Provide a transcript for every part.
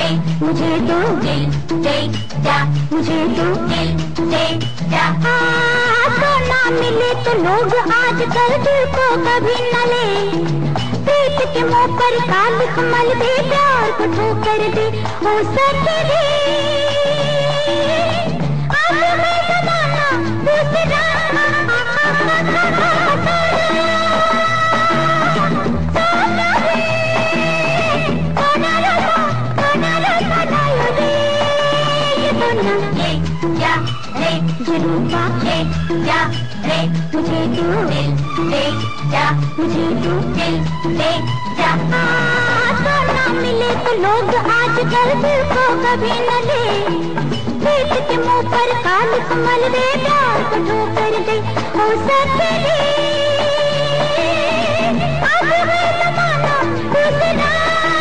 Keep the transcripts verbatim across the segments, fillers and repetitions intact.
मुझे तो दिल दे जा, मुझे तो दिल दे जा। सोना मिले तो लोग आजकल दिल को कभी न ले, प्रीत के मुंह पर काल कमल दे, प्यार को ठोकर दे हो सके रे। आज मैं जमाना दूसरा रूपा ले जा रे, मुझे तू दिल दे जा, मुझे तू दिल दे जा। सोना मिले तो लोग आजकल दिल को कभी न ले, प्रीत के मुंह पर काल कमल दे, प्यार को ठोकर दे हो सके रे। आज है जमाना दूसरा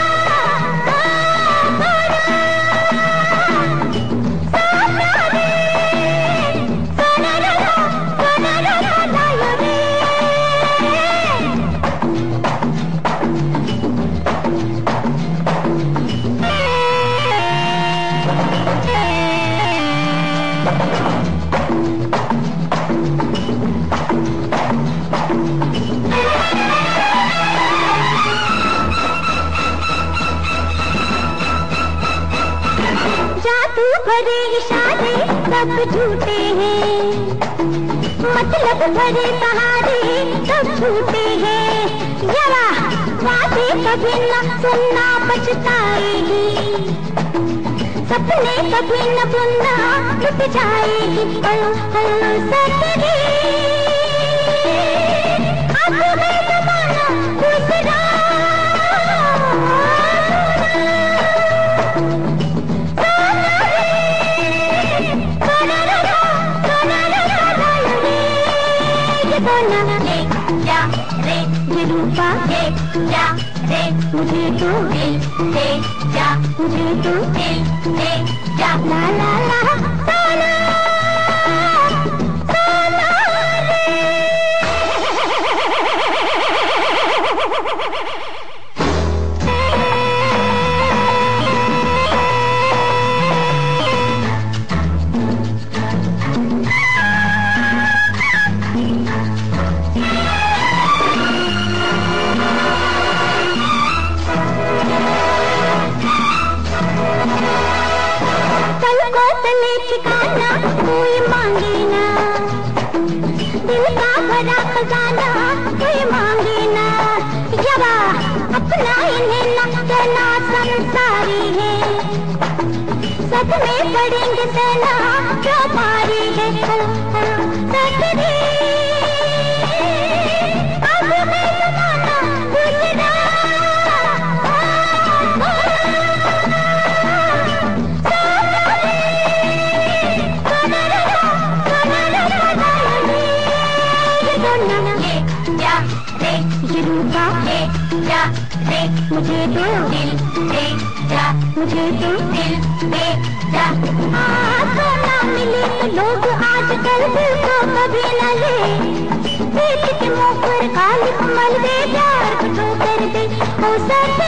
भरे इशारे सब झूठे हैं, मतलब भरे सहारे सब झूठे हैं। जरा वादे कभी न सुनना पछताएगी, सपने कभी न बुनना टूट जाएगी। हो हो सके अब है जमाना दूसरा, ले जा रे, ये रूपा ले जा रे, मुझे तो दिल दे जा, मुझे तो दिल दे जा। ला ला ला सोना सोना ठिकाना कोई मांगे ना, दिल का भरा खजाना कोई मांगे ना। जरा अपना इन्हें न कहना संसारी है, सब में पड़ेंगे सेना जो मारी है। सके अब मैं जमाना दूसरा, ये रूपा ले जा रे, मुझे तो दिल दे जा, मुझे तो दिल दे जा। सोना मिले तो लोग आजकल दिल को कभी न ले, प्रीत के मुंह पर काल कमल दे, प्यार को ठोकर दे हो सके